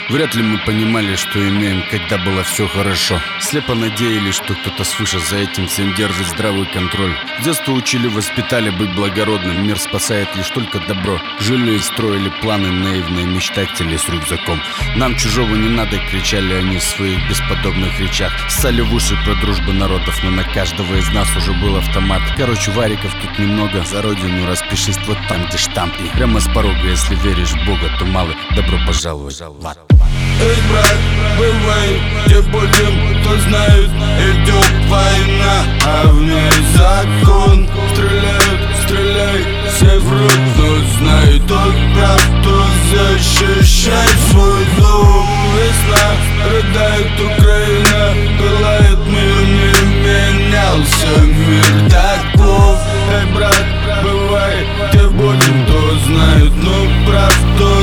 Вряд ли мы понимали, что имеем, когда было все хорошо. Слепо надеялись, что кто-то свыше за этим всем держит здравый контроль. С детства учили, воспитали быть благородным. Мир спасает лишь только добро. Жили и строили планы, наивные мечтатели с рюкзаком. Нам чужого не надо, кричали они в своих бесподобных речах. Ссали в уши про дружбу народов, но на каждого из нас уже был автомат. Короче, вариков тут немного. За родину распишись вот там, где штамп. И прямо с порога, если веришь в Бога, то малый, добро пожаловать в ад. Эй, брат, бывай, где будем, кто знает, идет война, а в ней закон. Стреляют, стреляй, все врут, но знает, тот прав, кто защищает свой дом. Весна, рыдает Украина, пылает мир, не менялся мир таков. Эй, брат, бывай, где будем, кто знает, но прав, кто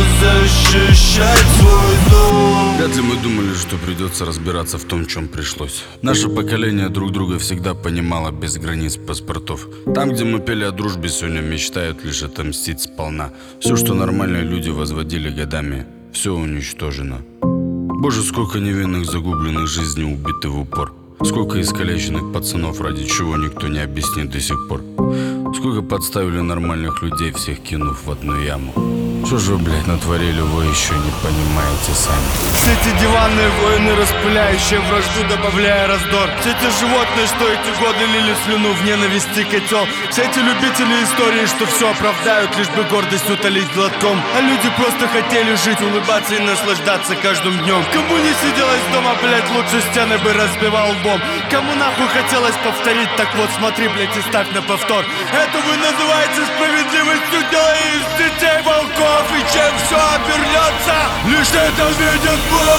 защищает свой дом. Вряд ли мы думали, что придется разбираться в том, в чем пришлось. Наше поколение друг друга всегда понимало без границ паспортов. Там, где мы пели о дружбе, сегодня мечтают лишь отомстить сполна. Все, что нормальные люди возводили годами, все уничтожено. Боже, сколько невинных загубленных жизней убиты в упор. Сколько искалеченных пацанов, ради чего никто не объяснит до сих пор. Сколько подставили нормальных людей, всех кинув в одну яму. Что же вы, блядь, натворили, вы еще не понимаете сами. Все эти диванные войны, распыляющие вражду, добавляя раздор. Все эти животные, что эти годы лили слюну в ненависти котел. Все эти любители истории, что все оправдают, лишь бы гордость утолить глотком. А люди просто хотели жить, улыбаться и наслаждаться каждым днем. Кому не сиделось дома, блядь, лучше стены бы разбивал лбом. Кому нахуй хотелось повторить, так вот смотри, блядь, и ставь на повтор. Это вы называете справедливостью, делая из детей волков. И чем все обернется, лишь это видит Бог.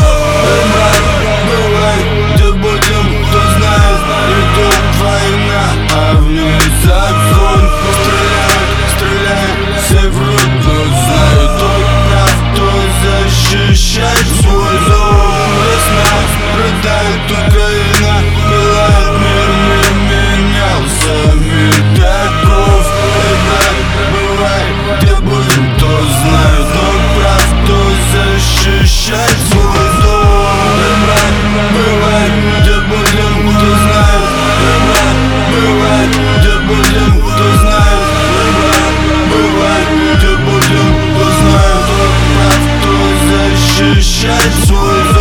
Бывай, где будем, кто знает, идет война, а в ней закон. Стреляют, стреляют, все врут, но знают, тот прав, кто защищает свой дом. Весна, рыдает Украина, пылает мир, не менялся мир таков. Бывай, где будем, кто знает, но прав, кто защищает свой дом. Бывай, где будем, кто знает, бывай, где будем, кто знает, бывай, где будем, кто знает, кто прав, кто защищает свой дом.